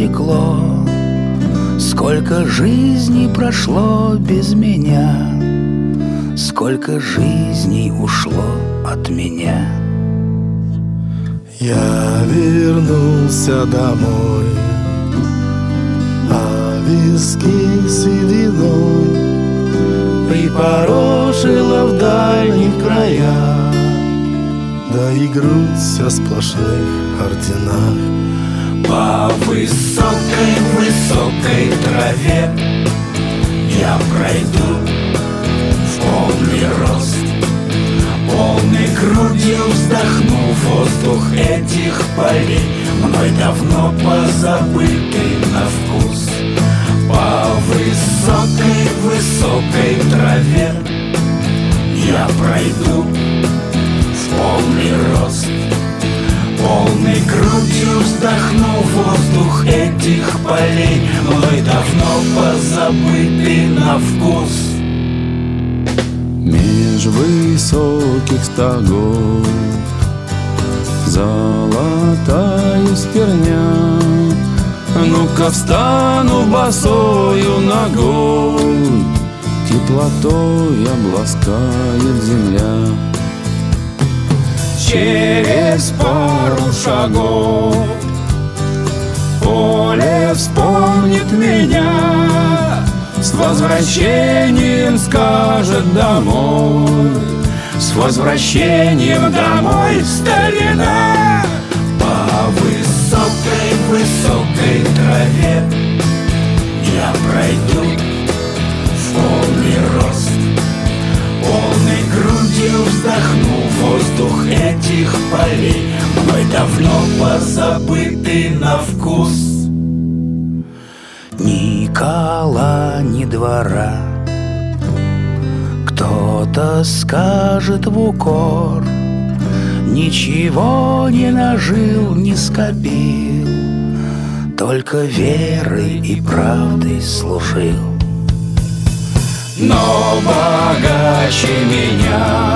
утекло, сколько жизней прошло без меня, сколько жизней ушло от меня. Я вернулся домой, а виски сединой припорошила в дальних краях, да и грудь вся в сплошных орденах. По высокой траве я пройду в полный рост, полной грудью вздохну воздух этих полей, мной давно позабытый на вкус. По высокой траве я пройду в полный рост, полной грудью вздохну воздух этих полей, мной давно позабытый на вкус. Меж высоких стогов золотая сперня, ну-ка встану босою ногой, теплотой обласкает земля. Через пару шагов поле вспомнит меня, с возвращением скажет домой, с возвращением домой, старина. По высокой траве я пройду в полный рост, полной грудью вздохну воздух этих полей, мной давно позабытый на вкус. Ни кола, ни двора, кто-то скажет в укор, ничего не нажил, не скопил, только верой и правдой служил. Но богаче меня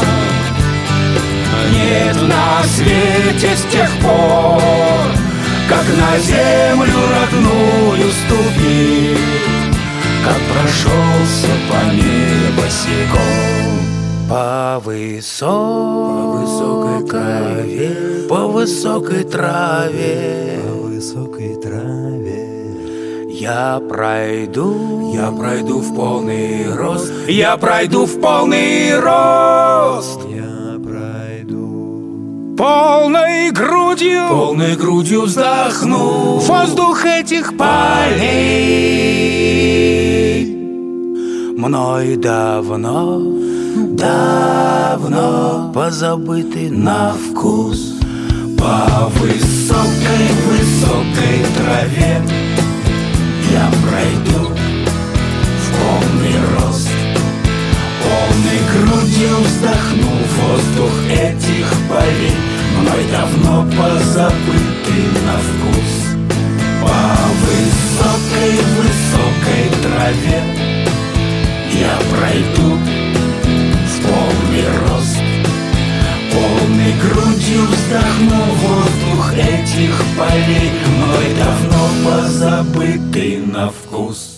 нет на свете с тех пор, как на землю родную ступил, как прошелся по небу босиком. По высокой траве, по высокой траве, по высокой траве я пройду в полный рост, я пройду в полный рост. Полной грудью вздохну воздух этих полей, мной давно позабытый на вкус. По высокой траве я пройду в полный рост, полной грудью вздохну воздух этих полей, мной давно позабытый на вкус. По высокой траве я пройду в полный рост, полной грудью вздохну воздух этих полей, мной давно позабытый на вкус.